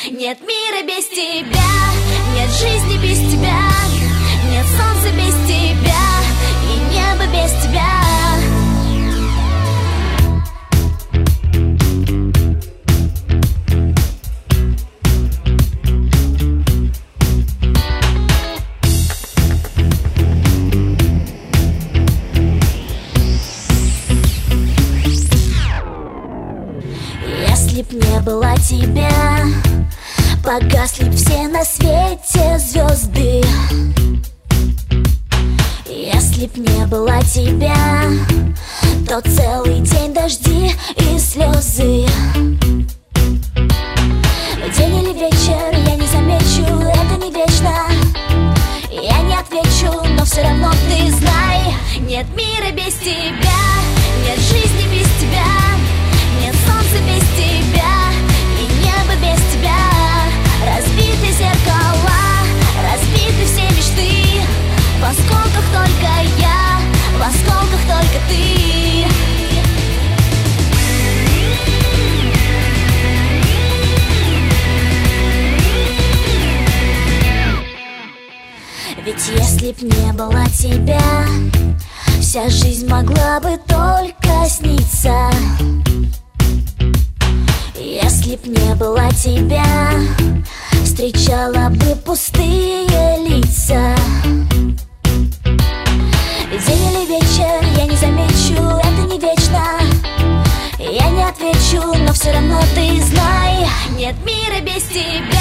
Нет мира без тебя, нет жизни без тебя, нет солнца без тебя и неба без тебя. Если б не было тебя, погасли б все на свете звезды. Если б не было тебя, то целый день дожди и слезы. День или вечер, я не замечу, это не вечно. Я не отвечу, но все равно ты знай: нет мира без тебя, нет жизни без тебя, нет солнца без тебя и неба без тебя. Разбиты зеркала, разбиты все мечты. В осколках только я, в осколках только ты. Ведь если б не было тебя, вся жизнь могла бы только сниться. Если б не было тебя, встречала бы пустые лица. День или вечер, я не замечу, это не вечно. Я не отвечу, но все равно ты знай: нет мира без тебя.